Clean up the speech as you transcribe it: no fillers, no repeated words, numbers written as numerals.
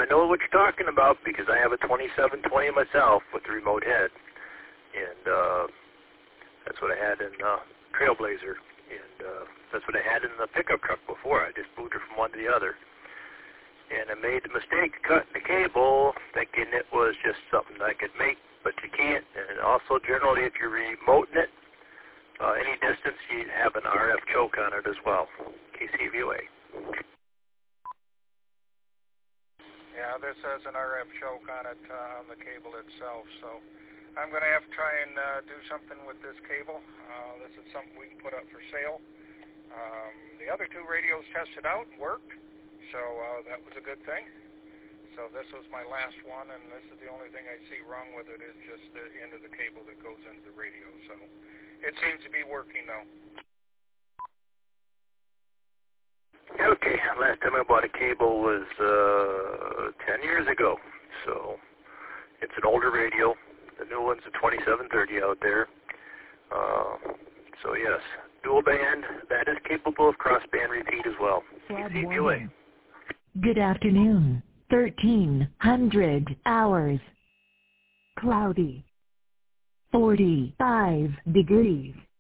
I know what you're talking about because I have a 2720 myself with the remote head, and that's what I had in Trailblazer, and that's what I had in the pickup truck before. I just moved her from one to the other, and I made the mistake of cutting the cable, thinking it was just something I could make, but you can't. And also, generally, if you're remoting it any distance, you have an RF choke on it as well. KCVOA. Yeah, this has an RF choke on it, on the cable itself, so I'm going to have to try and do something with this cable. This is something we can put up for sale. The other two radios tested out and worked, so that was a good thing. So this was my last one, and this is the only thing I see wrong with it is just the end of the cable that goes into the radio. So it seems to be working, though. Okay, last time I bought a cable was 10 years ago, so it's an older radio. The new one's a 2730 out there. So yes, dual band, that is capable of cross-band repeat as well. KCVOA. Good afternoon. 1300 hours. Cloudy. 45 degrees.